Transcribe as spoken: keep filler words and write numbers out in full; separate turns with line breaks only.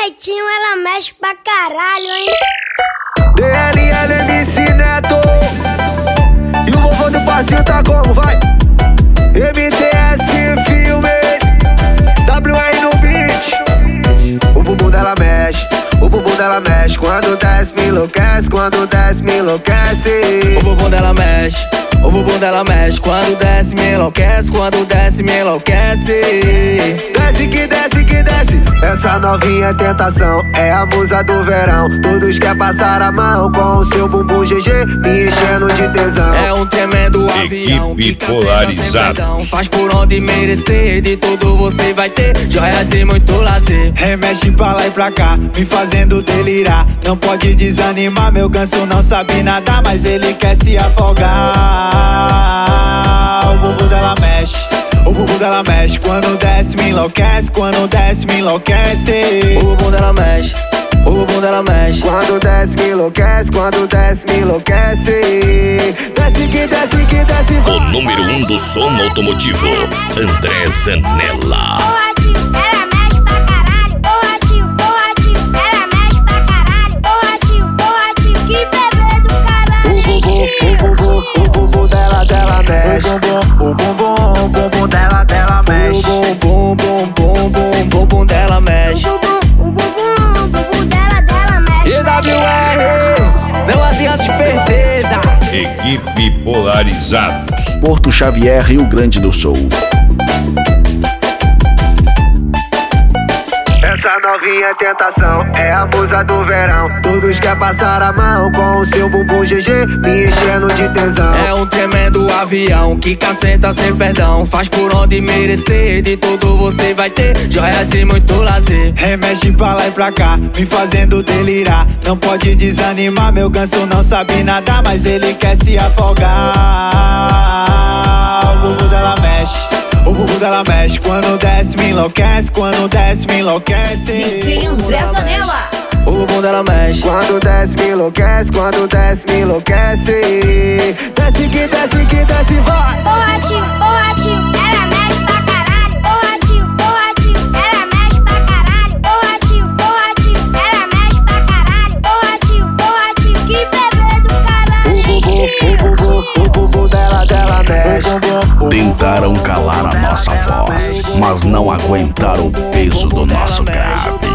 Netinho, ela mexe pra caralho, hein?
D L L M C Neto e o vovô do passinho tá como, vai? M T S Filme, W R no beat. O bumbum dela mexe, o bumbum dela mexe. Quando desce me enlouquece, quando desce me enlouquece.
O bumbum dela mexe, o bumbum dela mexe. Quando desce me enlouquece, quando desce me enlouquece.
Desce que desce que desce. Essa novinha é tentação, é a musa do verão. Todos quer passar a mão com o seu bumbum G G, me enchendo de tesão.
É um tremendo avião,
equipe polarizada.
Faz por onde merecer, de tudo você vai ter joias e muito lazer.
Remexe pra lá e pra cá, me fazendo delirar. Não pode desanimar, meu ganso não sabe nadar, mas ele quer se afogar. O bumbum dela mexe, o bumbum dela mexe. Quando desce me enlouquece, quando desce me enlouquece.
O bumbum dela mexe, o bumbum dela mexe.
Quando desce me enlouquece, quando desce me enlouquece. Desce que desce que desce.
O número um do som automotivo, André Zanella.
Porra, tio, ela mexe pra caralho. Porra, tio, porra, tio, ela mexe pra caralho. Porra, tio, porra, tio, que bebê do caralho.
O bumbum, o bumbum, o bumbum dela, dela mexe.
O bumbum, o bumbum dela, dela mexe.
O bumbum, bum, bum, bum, bumbum dela mexe.
O bumbum, o bumbum, o bumbum dela, dela mexe.
E W R, não adianta esperteza.
Equipe polarizada.
Porto Xavier, Rio Grande do Sul.
Essa novinha é tentação, é a musa do verão. Todos quer passar a mão com o seu bumbum G G, me enchendo de tesão.
É um tremendo avião que caceta sem perdão. Faz por onde merecer, de tudo você vai ter joias e muito lazer.
Remexe pra lá e pra cá, me fazendo delirar. Não pode desanimar, meu ganso não sabe nadar, mas ele quer se afogar. O bumbum dela mexe, o bumbum dela mexe. Quando desce me enlouquece, quando desce me enlouquece.
D J André Zanella.
O bumbum dela mexe.
Quando desce me enlouquece, quando desce me enlouquece. Desce que desce que desce, vai.
Porra, tio, porra, tio, ela mexe pra caralho. Porra, tio, porra, tio, ela mexe pra caralho. Porra, tio, porra, tio, ela mexe pra caralho. Porra, tio, porra, tio, que bebê do caralho.
O bumbum, o bumbum, o bumbum dela, dela mexe.
Tentaram calar a nossa voz, mas não aguentaram o peso do nosso grave.